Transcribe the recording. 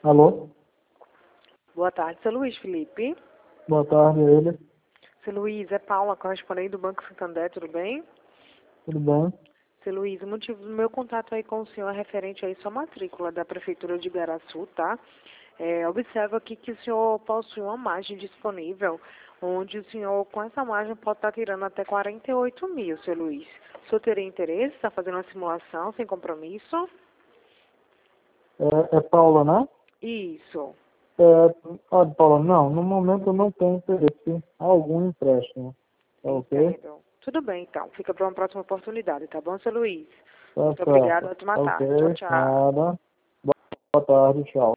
Alô? Boa tarde, seu Luiz Felipe. Boa tarde, ele. Seu Luiz, é Paula, correspondente do Banco Santander, tudo bem? Tudo bem? Seu Luiz, o motivo do meu contato aí com o senhor é referente aí à sua matrícula da Prefeitura de Igaraçu, tá? Observa aqui que o senhor possui uma margem disponível, onde o senhor, com essa margem, pode estar tirando até 48 mil, seu Luiz. O senhor teria interesse? Está fazendo uma simulação sem compromisso? É Paula, né? Isso. Olha, Paula, não, no momento eu não tenho interesse algum empréstimo. Tá ok? Entendo. Tudo bem, então. Fica para uma próxima oportunidade, tá bom, seu Luiz? Tá Muito obrigada. certo. Ótima Tá ok, tarde. Tchau, tchau. nada. Boa tarde, tchau.